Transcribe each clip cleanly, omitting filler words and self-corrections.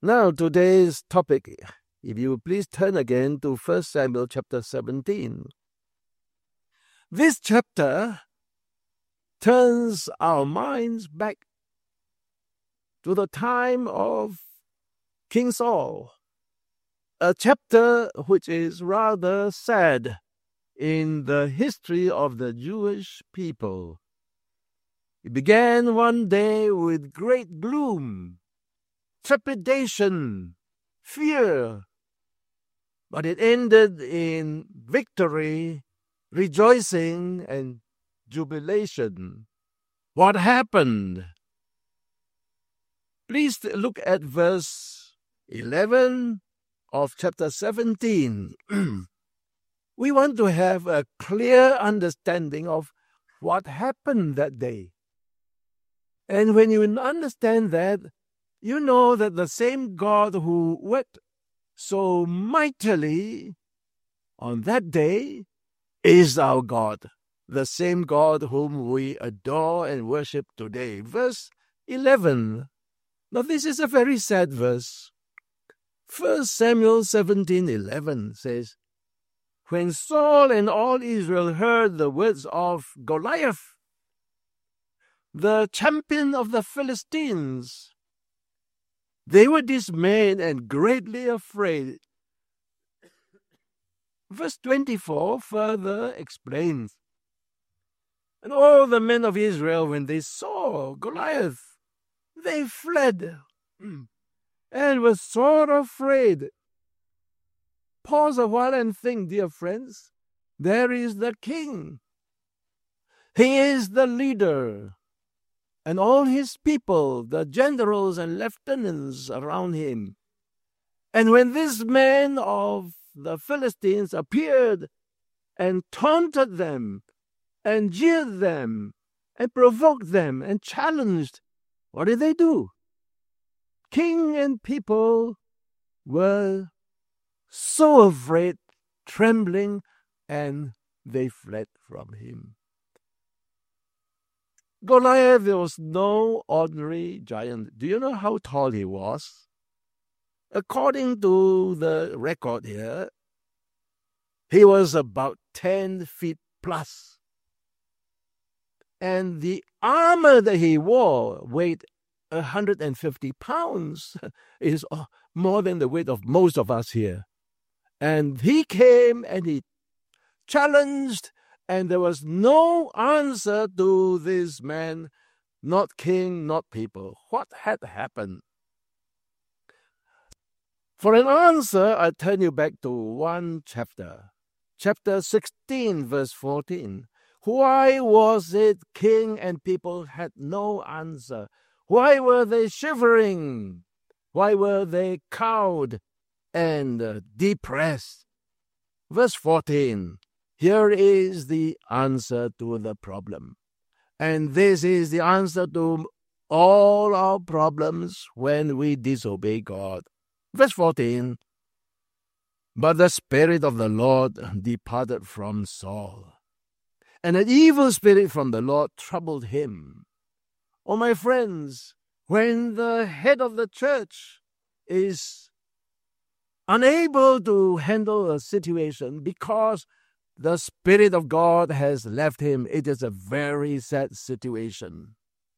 Now, today's topic, if you would please turn again to 1 Samuel chapter 17. This chapter turns our minds back to the time of King Saul, a chapter which is rather sad in the history of the Jewish people. It began one day with great gloom, trepidation, fear, but it ended in victory, rejoicing, and jubilation. What happened? Please look at verse 11 of chapter 17. We want to have a clear understanding of what happened that day. And when you understand that, you know that the same God who worked so mightily on that day is our God, the same God whom we adore and worship today. Verse 11. Now this is a very sad verse. 1 Samuel 17:11 says, When Saul and all Israel heard the words of Goliath, the champion of the Philistines, they were dismayed and greatly afraid. Verse 24 further explains, And all the men of Israel, when they saw Goliath, they fled and were sore afraid. Pause a while and think, dear friends. There is the king. He is the leader. And all his people, the generals and lieutenants around him. And when this man of the Philistines appeared and taunted them and jeered them and provoked them and challenged, what did they do? King and people were so afraid, trembling, and they fled from him. Goliath was no ordinary giant. Do you know how tall he was? According to the record here, he was about 10 feet plus. And the armor that he wore weighed 150 pounds. It is more than the weight of most of us here. And he came and he challenged, and there was no answer to this man, not king, not people. What had happened? For an answer, I turn you back to one chapter. Chapter 16, verse 14. Why was it king and people had no answer? Why were they shivering? Why were they cowed and depressed? Verse 14. Here is the answer to the problem. And this is the answer to all our problems when we disobey God. Verse 14. But the Spirit of the Lord departed from Saul, and an evil spirit from the Lord troubled him. Oh, my friends, when the head of the church is unable to handle a situation because the Spirit of God has left him, it is a very sad situation.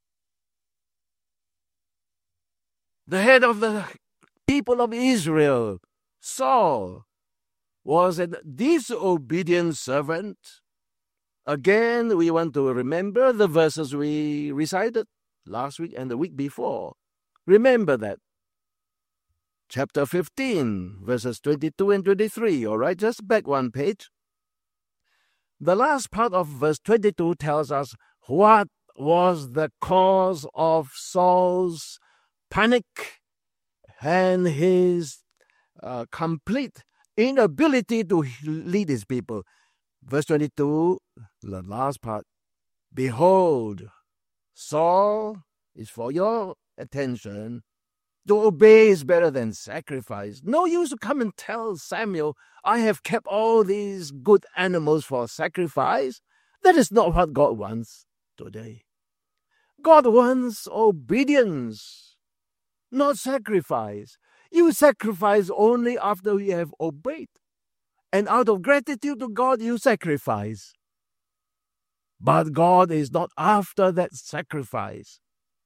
The head of the people of Israel, Saul, was a disobedient servant. Again, we want to remember the verses we recited last week and the week before. Remember that. Chapter 15, verses 22 and 23, all right? Just back one page. The last part of verse 22 tells us what was the cause of Saul's panic and his complete inability to lead his people. Verse 22, the last part. Behold, Saul is for your attention. To obey is better than sacrifice. No use to come and tell Samuel, I have kept all these good animals for sacrifice. That is not what God wants today. God wants obedience, not sacrifice. You sacrifice only after you have obeyed. And out of gratitude to God, you sacrifice. But God is not after that sacrifice.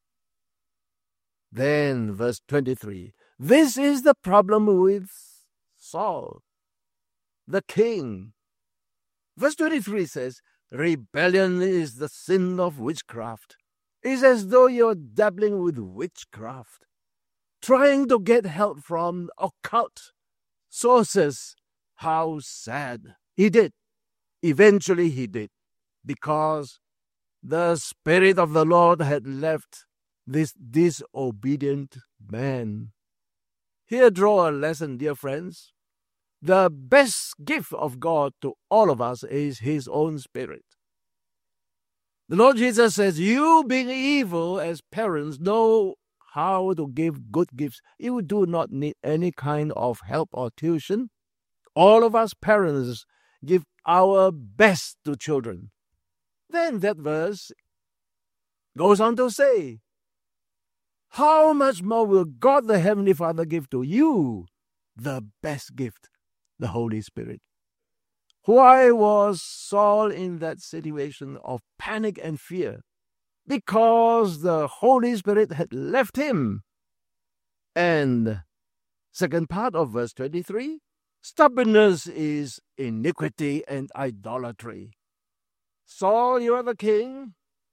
Then, verse 23, this is the problem with Saul, the king. Verse 23 says, rebellion is the sin of witchcraft. It's as though you're dabbling with witchcraft, trying to get help from occult sources. How sad. He did. Eventually he did, because the Spirit of the Lord had left this disobedient man. Here draw a lesson, dear friends. The best gift of God to all of us is His own Spirit. The Lord Jesus says, you being evil as parents know how to give good gifts. You do not need any kind of help or tuition. All of us parents give our best to children. Then that verse goes on to say, how much more will God the Heavenly Father give to you the best gift, the Holy Spirit? Why was Saul in that situation of panic and fear? Because the Holy Spirit had left him. And second part of verse 23, stubbornness is iniquity and idolatry. Saul, you are the king.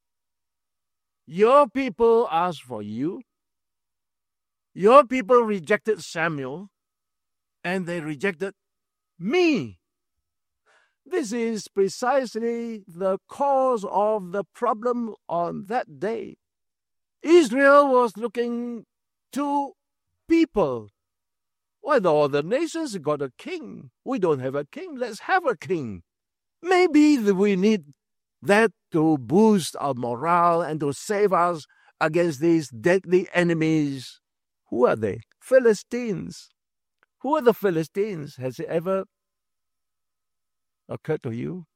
Your people asked for you. Your people rejected Samuel, and they rejected me. This is precisely the cause of the problem on that day. Israel was looking to people. Why, the other nations got a king. We don't have a king. Let's have a king. Maybe we need that to boost our morale and to save us against these deadly enemies. Who are they? Philistines. Who are the Philistines? Has it ever occurred to you?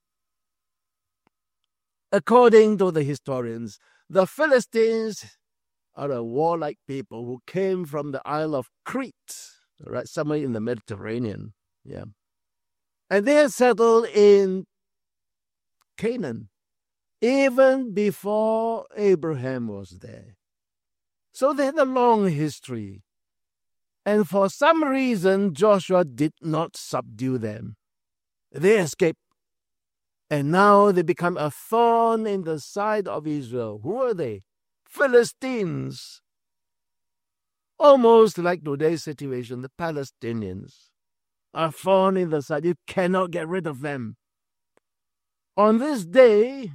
According to the historians, the Philistines are a warlike people who came from the Isle of Crete, right, somewhere in the Mediterranean. Yeah. And they had settled in Canaan even before Abraham was there. So they had a long history. And for some reason, Joshua did not subdue them. They escaped. And now they become a thorn in the side of Israel. Who are they? Philistines. Almost like today's situation, the Palestinians. A thorn in the side. You cannot get rid of them. On this day,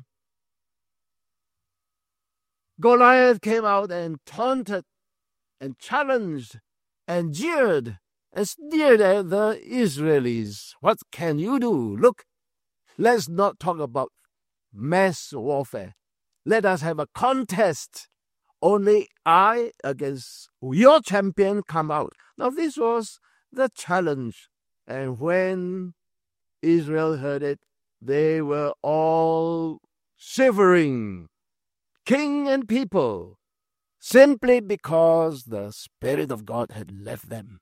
Goliath came out and taunted and challenged and jeered and sneered at the Israelis. What can you do? Look, let's not talk about mass warfare. Let us have a contest. Only I against your champion come out. Now this was the challenge. And when Israel heard it, they were all shivering, king and people, simply because the Spirit of God had left them.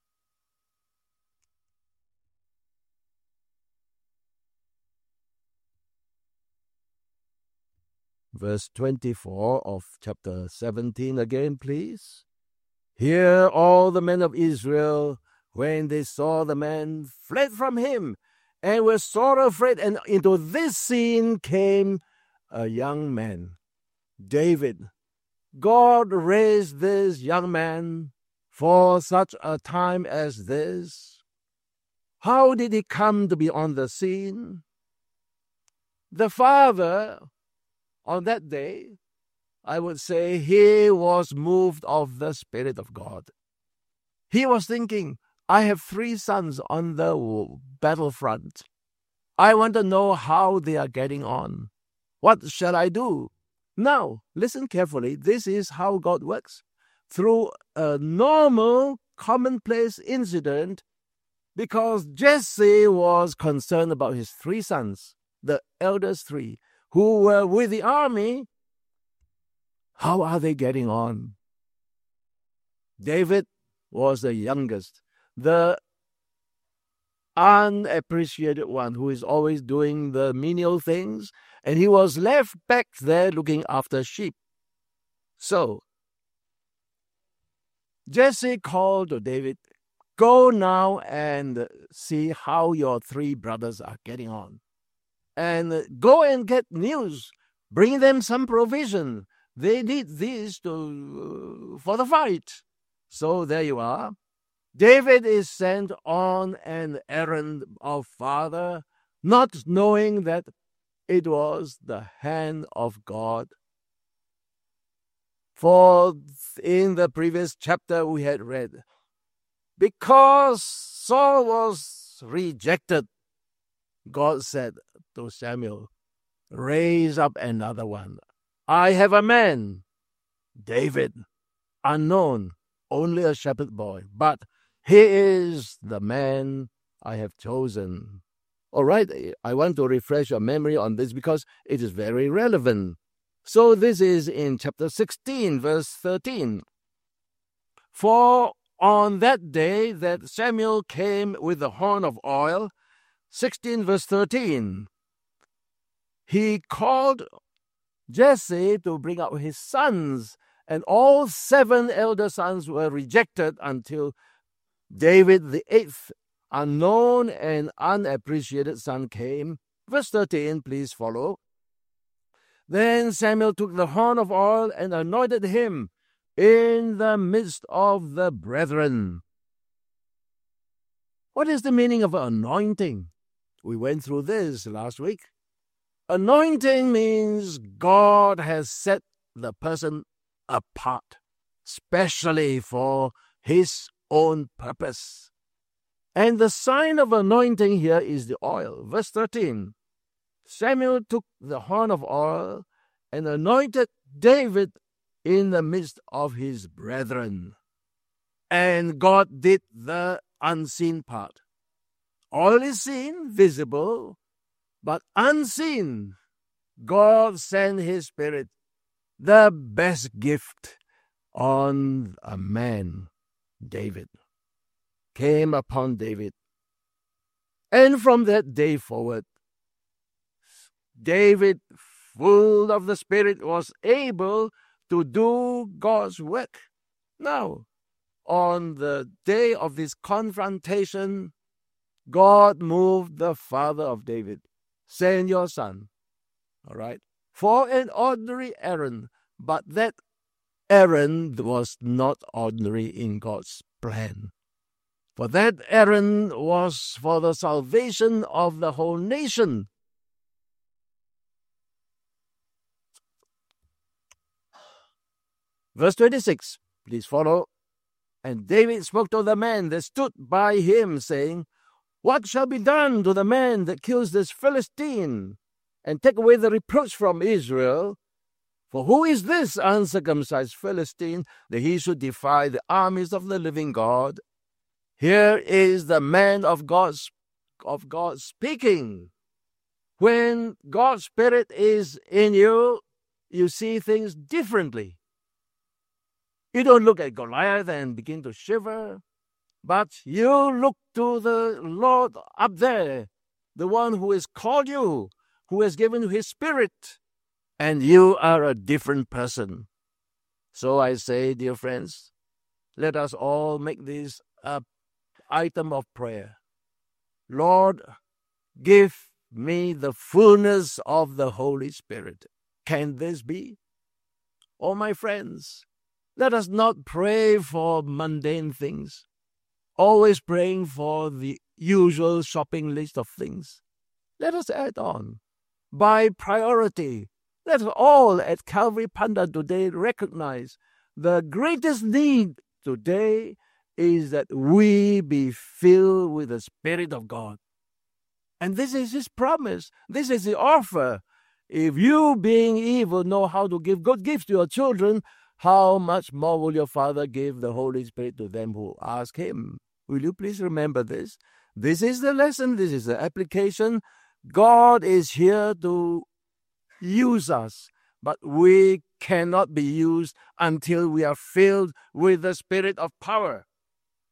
Verse 24 of chapter 17 again, please. Here all the men of Israel, when they saw the man, fled from him, and were sore afraid. And into this scene came a young man, David. God raised this young man for such a time as this. How did he come to be on the scene? The father, on that day, I would say he was moved of the Spirit of God. He was thinking, I have 3 sons on the battlefront. I want to know how they are getting on. What shall I do? Now, listen carefully. This is how God works. Through a normal, commonplace incident, because Jesse was concerned about his 3 sons, the eldest 3, who were with the army. How are they getting on? David was the youngest, the unappreciated one who is always doing the menial things, and he was left back there looking after sheep. So Jesse called to David, "Go now and see how your 3 brothers are getting on. And go and get news. Bring them some provision. They need this for the fight." So there you are. David is sent on an errand of father, not knowing that it was the hand of God. For in the previous chapter we had read, because Saul was rejected, God said to Samuel, "Raise up another one. I have a man, David, unknown, only a shepherd boy, but he is the man I have chosen." All right, I want to refresh your memory on this because it is very relevant. So this is in chapter 16, verse 13. "For on that day that Samuel came with the horn of oil," 16 verse 13, "he called Jesse to bring out his sons, and all 7 elder sons were rejected until David the 8th, unknown and unappreciated son, came." Verse 13, please follow. "Then Samuel took the horn of oil and anointed him in the midst of the brethren." What is the meaning of anointing? We went through this last week. Anointing means God has set the person apart, specially for his own purpose. And the sign of anointing here is the oil. Verse 13, "Samuel took the horn of oil and anointed David in the midst of his brethren." And God did the unseen part. Oil is seen, visible, but unseen. God sent his Spirit, the best gift, on a man, David. Came upon David. And from that day forward, David, full of the Spirit, was able to do God's work. Now, on the day of this confrontation, God moved the father of David, "Send your son," all right, for an ordinary errand. But that errand was not ordinary in God's plan. For that errand was for the salvation of the whole nation. Verse 26, please follow. "And David spoke to the man that stood by him, saying, What shall be done to the man that kills this Philistine, and take away the reproach from Israel? For who is this uncircumcised Philistine, that he should defy the armies of the living God?" Here is the man of God speaking. When God's Spirit is in you, you see things differently. You don't look at Goliath and begin to shiver, but you look to the Lord up there, the one who has called you, who has given you his Spirit, and you are a different person. So I say, dear friends, let us all make this an item of prayer. Lord, give me the fullness of the Holy Spirit. Can this be? Oh, my friends, let us not pray for mundane things, always praying for the usual shopping list of things. Let us add on, by priority. Let us all at Calvary Pandan today recognize the greatest need today is that we be filled with the Spirit of God. And this is his promise. This is the offer. If you, being evil, know how to give good gifts to your children, how much more will your Father give the Holy Spirit to them who ask him? Will you please remember this? This is the lesson. This is the application. God is here to use us, but we cannot be used until we are filled with the Spirit of power.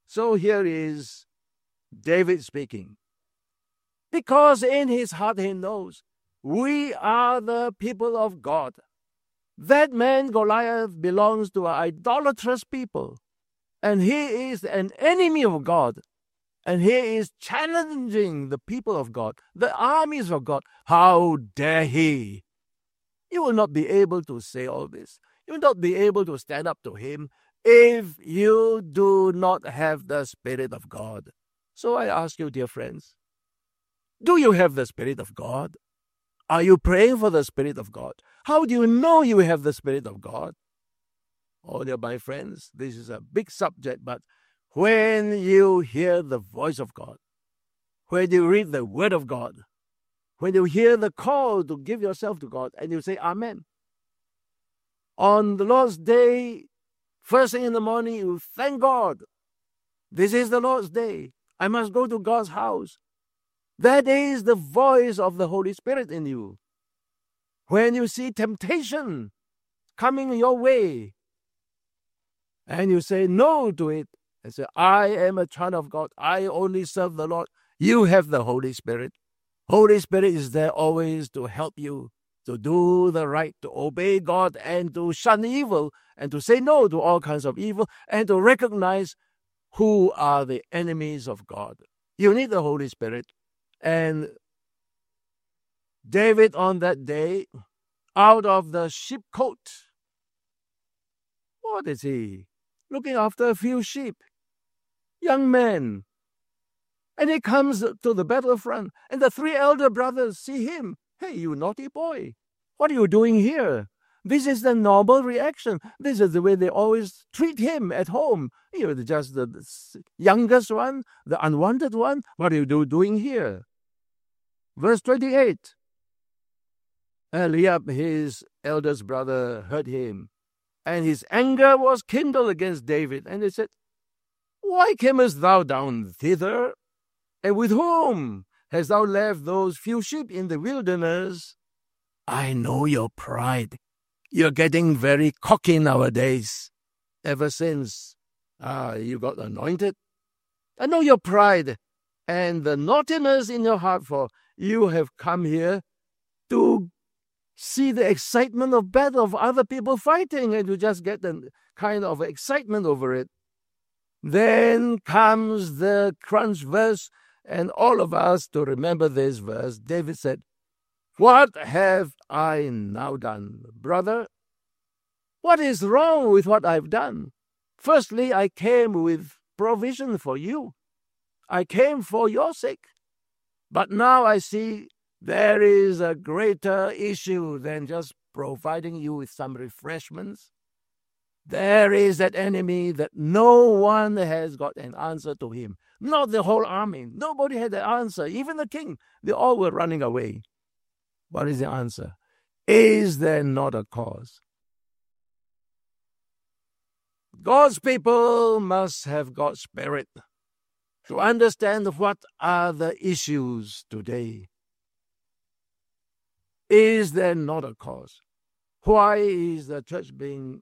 So here is David speaking. Because in his heart he knows we are the people of God. That man Goliath belongs to an idolatrous people, and he is an enemy of God, and he is challenging the people of God, the armies of God. How dare he? You will not be able to say all this. You will not be able to stand up to him if you do not have the Spirit of God. So I ask you, dear friends, do you have the Spirit of God? Are you praying for the Spirit of God? How do you know you have the Spirit of God? Oh, dear my friends, this is a big subject, but when you hear the voice of God, when you read the Word of God, when you hear the call to give yourself to God, and you say, Amen. On the Lord's day, first thing in the morning, you thank God. This is the Lord's day. I must go to God's house. That is the voice of the Holy Spirit in you. When you see temptation coming your way, and you say no to it, and say, I am a child of God. I only serve the Lord. You have the Holy Spirit. Holy Spirit is there always to help you to do the right, to obey God, and to shun evil, and to say no to all kinds of evil, and to recognize who are the enemies of God. You need the Holy Spirit. And David on that day, out of the sheepcote, what is he? Looking after a few sheep. Young man. And he comes to the battlefront, and the three elder brothers see him. Hey, you naughty boy, what are you doing here? This is the normal reaction. This is the way they always treat him at home. You're just the youngest one, the unwanted one. What are you doing here? Verse 28. Eliab, his eldest brother, heard him, and his anger was kindled against David. And he said, Why camest thou down thither? And with whom hast thou left those few sheep in the wilderness? I know your pride. You're getting very cocky nowadays, ever since you got anointed. I know your pride and the naughtiness in your heart, for you have come here to see the excitement of battle, of other people fighting, and you just get the kind of excitement over it. Then comes the crunch verse, and all of us to remember this verse. David said, What have I now done, brother? What is wrong with what I've done? Firstly, I came with provision for you. I came for your sake. But now I see there is a greater issue than just providing you with some refreshments. There is that enemy that no one has got an answer to him. Not the whole army. Nobody had the answer. Even the king. They all were running away. What is the answer? Is there not a cause? God's people must have God's Spirit to understand what are the issues today. Is there not a cause? Why is the church being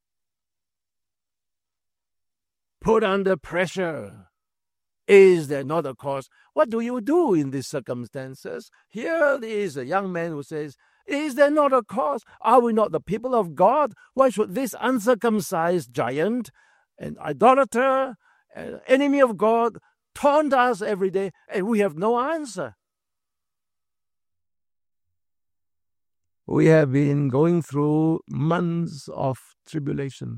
put under pressure? Is there not a cause? What do you do in these circumstances? Here is a young man who says, Is there not a cause? Are we not the people of God? Why should this uncircumcised giant, an idolater, an enemy of God, taunt us every day, and we have no answer? We have been going through months of tribulation.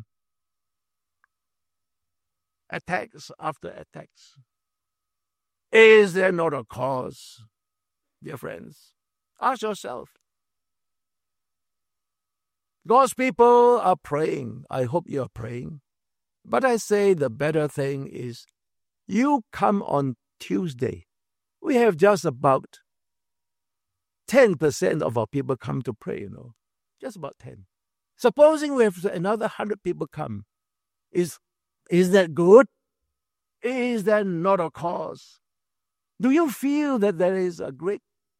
Attacks after attacks. Is there not a cause, dear friends? Ask yourself. God's people are praying. I hope you are praying. But I say the better thing is you come on Tuesday. We have just about 10% of our people come to pray, Just about 10. Supposing we have another 100 people come. Is that good? Is that not a cause? Do you feel that there is a great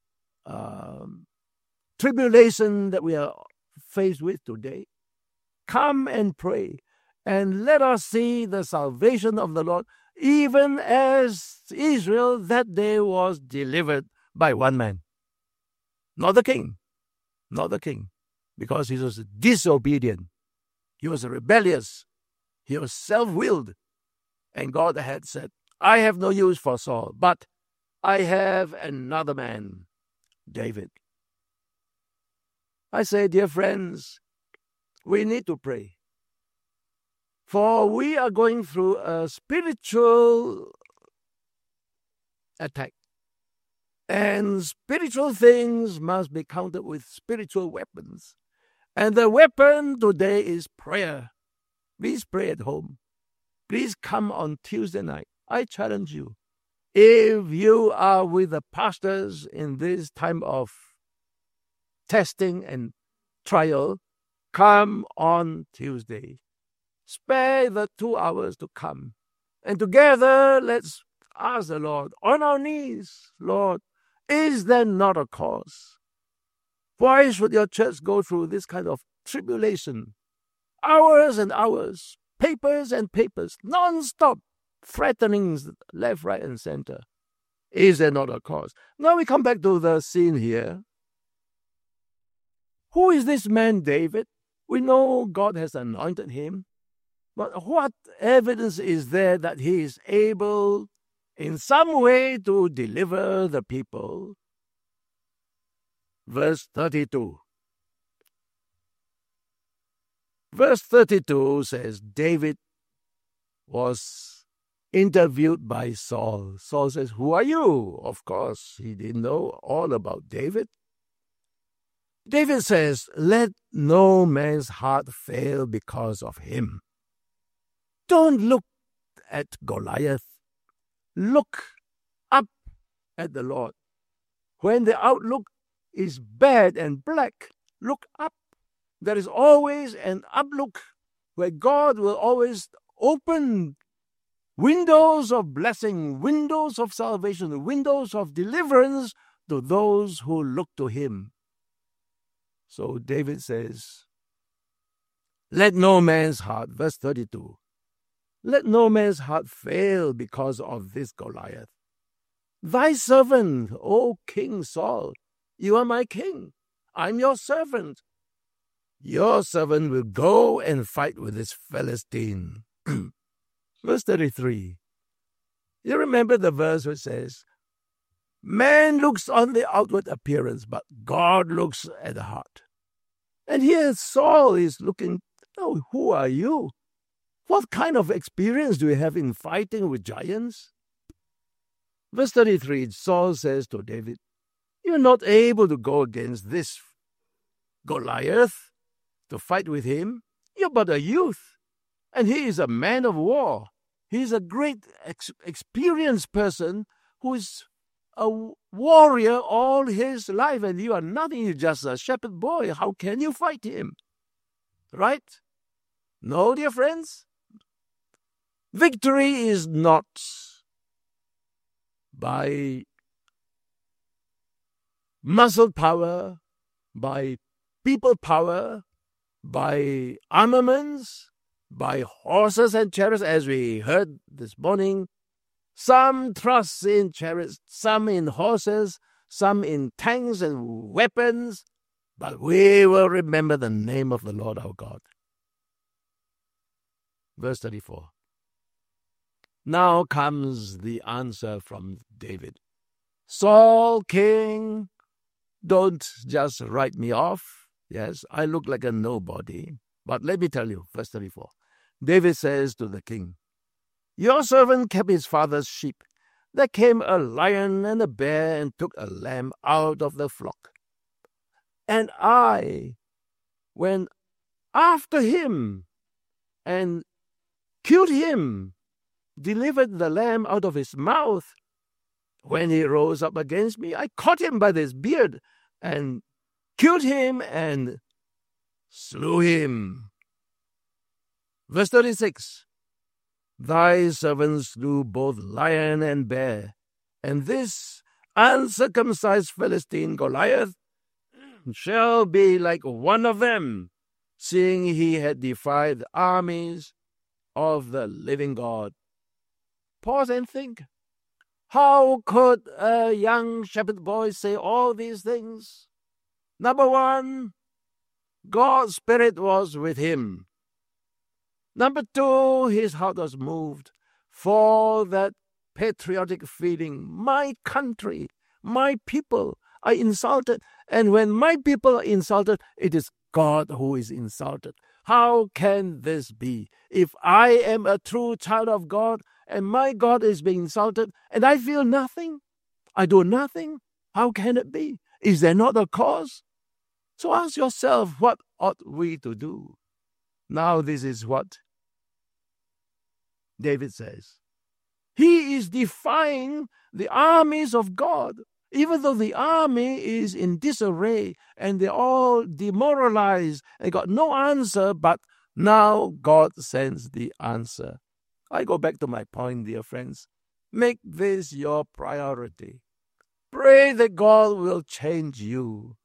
tribulation that we are faced with today? Come and pray, and let us see the salvation of the Lord even as Israel that day was delivered by one man. Not the king, because he was disobedient. He was rebellious. He was self-willed. And God had said, I have no use for Saul, but I have another man, David. I say, dear friends, we need to pray. For we are going through a spiritual attack. And spiritual things must be countered with spiritual weapons. And the weapon today is prayer. Please pray at home. Please come on Tuesday night. I challenge you. If you are with the pastors in this time of testing and trial, come on Tuesday. Spare the 2 hours to come. And together, let's ask the Lord on our knees, Lord, is there not a cause? Why should your church go through this kind of tribulation? Hours and hours, papers and papers, non-stop threatenings left, right, and center. Is there not a cause? Now we come back to the scene here. Who is this man, David? We know God has anointed him. But what evidence is there that he is able in some way to deliver the people? Verse 32. Verse 32 says, David was interviewed by Saul. Saul says, who are you? Of course, he didn't know all about David. David says, let no man's heart fail because of him. Don't look at Goliath. Look up at the Lord. When the outlook is bad and black, look up. There is always an outlook where God will always open windows of blessing, windows of salvation, windows of deliverance to those who look to him. So David says, let no man's heart, verse 32, let no man's heart fail because of this Goliath. Thy servant, O King Saul, you are my king. I'm your servant. Your servant will go and fight with this Philistine. Verse 33. You remember the verse which says, man looks on the outward appearance, but God looks at the heart. And here Saul is looking, oh, who are you? What kind of experience do you have in fighting with giants? Verse 33, Saul says to David, you're not able to go against this Goliath to fight with him. You're but a youth, and he is a man of war. He's a great experienced person who is a warrior all his life, and you are nothing. You're just a shepherd boy. How can you fight him? Right? No, dear friends. Victory is not by muscle power, by people power, by armaments, by horses and chariots, as we heard this morning. Some trust in chariots, some in horses, some in tanks and weapons, but we will remember the name of the Lord our God. Verse 34. Now comes the answer from David. Saul, king, don't just write me off. Yes, I look like a nobody. But let me tell you, verse 34. David says to the king, your servant kept his father's sheep. There came a lion and a bear and took a lamb out of the flock. And I went after him and killed him, delivered the lamb out of his mouth. When he rose up against me, I caught him by his beard and killed him and slew him. Verse 36. Thy servants slew both lion and bear, and this uncircumcised Philistine Goliath shall be like one of them, seeing he had defied the armies of the living God. pause and think. How could a young shepherd boy say all these things? Number one, God's Spirit was with him. Number two, his heart was moved for that patriotic feeling. My country, my people are insulted. And when my people are insulted, it is God who is insulted. How can this be? If I am a true child of God and my God is being insulted and I feel nothing, I do nothing, how can it be? Is there not a cause? So ask yourself, what ought we to do? Now this is what David says. He is defying the armies of God, even though the army is in disarray and they're all demoralized and got no answer, but now God sends the answer. I go back to my point, dear friends. Make this your priority. Pray that God will change you.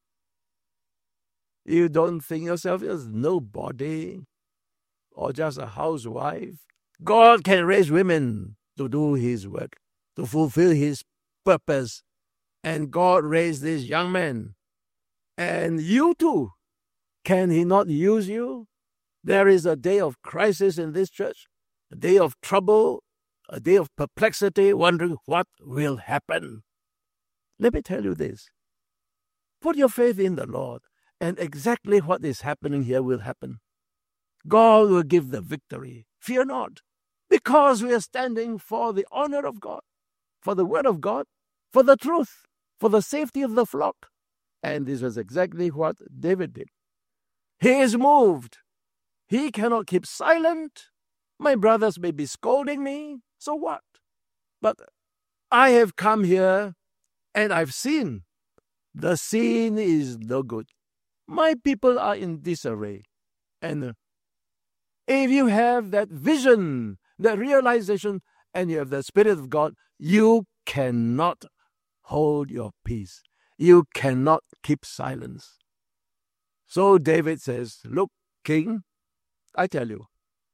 You don't think yourself as nobody or just a housewife. God can raise women to do his work, to fulfill his purpose. And God raised this young man. And you too. Can he not use you? There is a day of crisis in this church, a day of trouble, a day of perplexity, wondering what will happen. Let me tell you this. Put your faith in the Lord, and exactly what is happening here will happen. God will give the victory. Fear not, because we are standing for the honor of God, for the word of God, for the truth, for the safety of the flock. And this was exactly what David did. He is moved. He cannot keep silent. My brothers may be scolding me. So what? But I have come here and I've seen. The scene is no good. My people are in disarray. And if you have that vision, that realization, and you have the Spirit of God, you cannot hold your peace. You cannot keep silence. So David says, look, King, I tell you,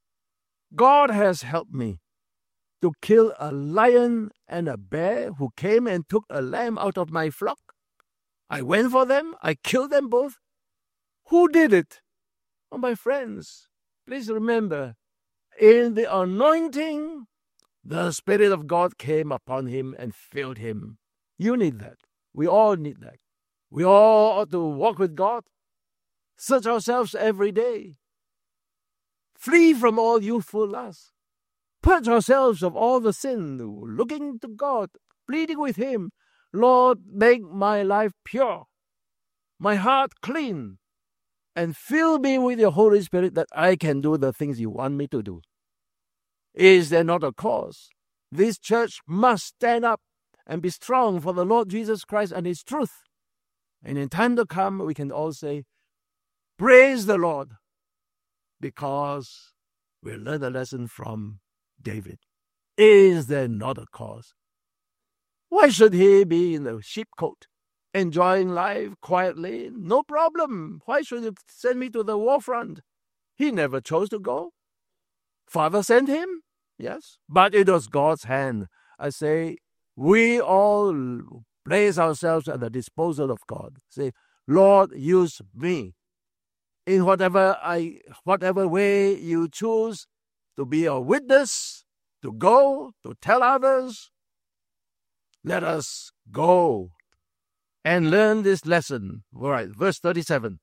God has helped me to kill a lion and a bear who came and took a lamb out of my flock. I went for them. I killed them both. Who did it? Oh, my friends, please remember, in the anointing, the Spirit of God came upon him and filled him. You need that. We all need that. We all ought to walk with God. Search ourselves every day. Flee from all youthful lusts. Purge ourselves of all the sin, looking to God, pleading with him, Lord, make my life pure, my heart clean, and fill me with your Holy Spirit that I can do the things you want me to do. Is there not a cause? This church must stand up and be strong for the Lord Jesus Christ and his truth. And in time to come, we can all say, praise the Lord, because we learned a lesson from David. Is there not a cause? Why should he be in the sheepcote, enjoying life quietly? No problem. Why should you send me to the war front? He never chose to go. Father sent him, yes, but it was God's hand. I say, we all place ourselves at the disposal of God. Say, Lord, use me in whatever way you choose to be a witness, to go, to tell others. Let us go and learn this lesson. All right, verse 37.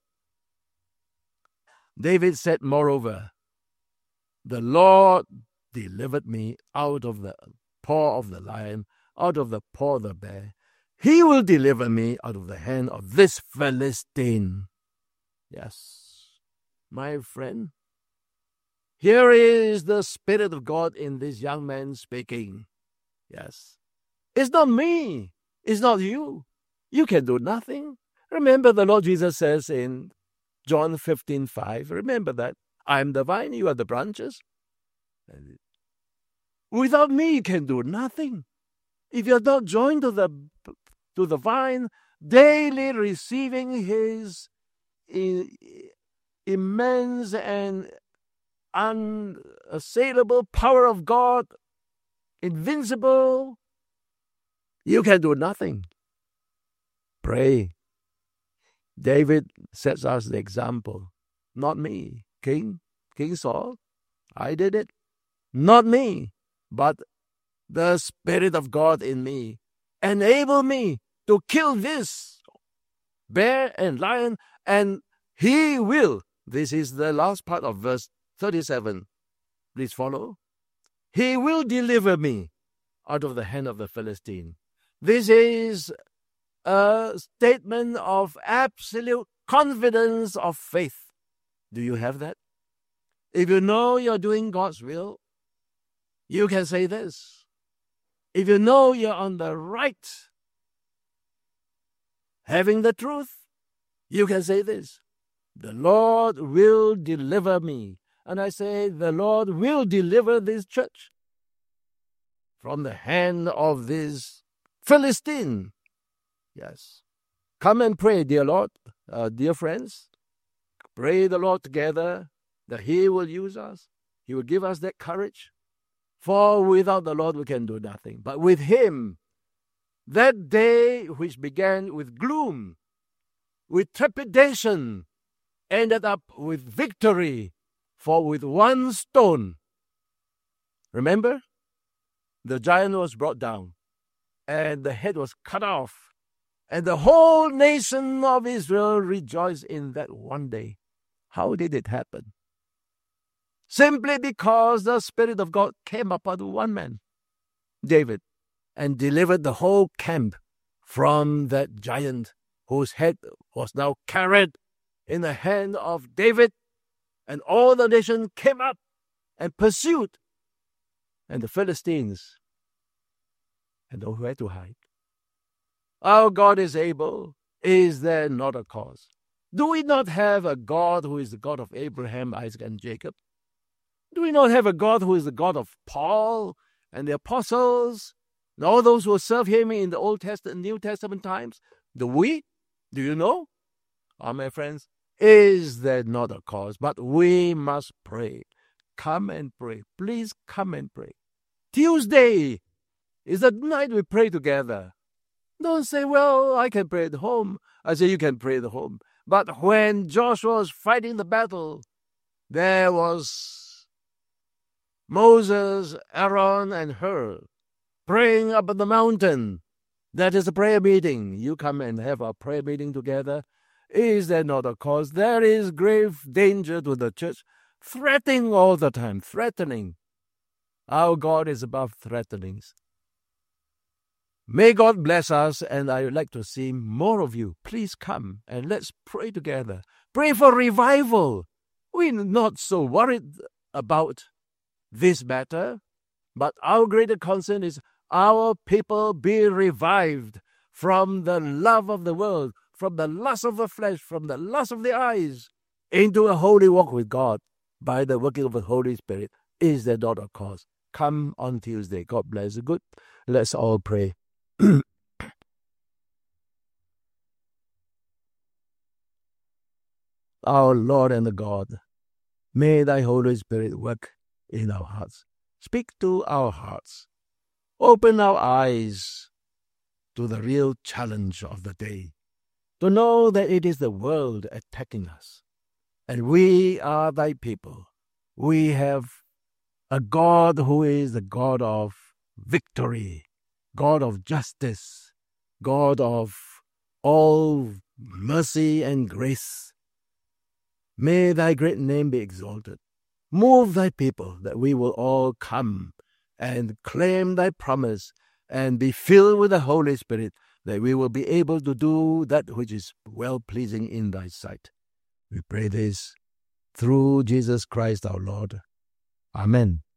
David said, moreover, the Lord delivered me out of the paw of the lion, out of the paw of the bear. He will deliver me out of the hand of this Philistine. Yes, my friend, here is the Spirit of God in this young man speaking. Yes, it's not me. It's not you. You can do nothing. Remember the Lord Jesus says in John 15:5, remember that. I am the vine, you are the branches. Without me, you can do nothing. If you're not joined to the vine, daily receiving his immense and unassailable power of God invincible, you can do nothing. Pray. David sets us the example. Not me, King Saul. I did it. Not me, but the Spirit of God in me. Enable me to kill this bear and lion, and he will. This is the last part of verse 37. Please follow. He will deliver me out of the hand of the Philistine. This is a statement of absolute confidence of faith. Do you have that? If you know you're doing God's will, you can say this. If you know you're on the right, having the truth, you can say this. The Lord will deliver me. And I say, the Lord will deliver this church from the hand of this Philistine. Yes. Come and pray, dear Lord, dear friends. Pray the Lord together that He will use us. He will give us that courage. For without the Lord we can do nothing. But with Him, that day which began with gloom, with trepidation, ended up with victory. For with one stone, remember, the giant was brought down, and the head was cut off, and the whole nation of Israel rejoiced in that one day. How did it happen? Simply because the Spirit of God came upon one man, David, and delivered the whole camp from that giant whose head was now carried in the hand of David, and all the nation came up and pursued, and the Philistines had nowhere to hide. Our God is able. Is there not a cause? Do we not have a God who is the God of Abraham, Isaac, and Jacob? Do we not have a God who is the God of Paul and the apostles and all those who serve Him in the Old Testament and New Testament times? Do we? Do you know? My friends, is there not a cause? But we must pray. Come and pray. Please come and pray. Tuesday is the night we pray together. Don't say, well, I can pray at home. I say, you can pray at home. But when Joshua was fighting the battle, there was Moses, Aaron, and Hur praying up on the mountain. That is a prayer meeting. You come and have a prayer meeting together. Is there not a cause? There is grave danger to the church, threatening all the time, threatening. Our God is above threatenings. May God bless us, and I would like to see more of you. Please come and let's pray together. Pray for revival. We're not so worried about this matter, but our greater concern is our people be revived from the love of the world, from the lust of the flesh, from the lust of the eyes, into a holy walk with God by the working of the Holy Spirit. Is there not a cause? Come on Tuesday. God bless you. Good. Let's all pray. Our Lord and God, may Thy Holy Spirit work in our hearts. Speak to our hearts. Open our eyes to the real challenge of the day, to know that it is the world attacking us, and we are Thy people. We have a God who is the God of victory, God of justice, God of all mercy and grace. May Thy great name be exalted. Move Thy people that we will all come and claim Thy promise and be filled with the Holy Spirit, that we will be able to do that which is well-pleasing in Thy sight. We pray this through Jesus Christ our Lord. Amen.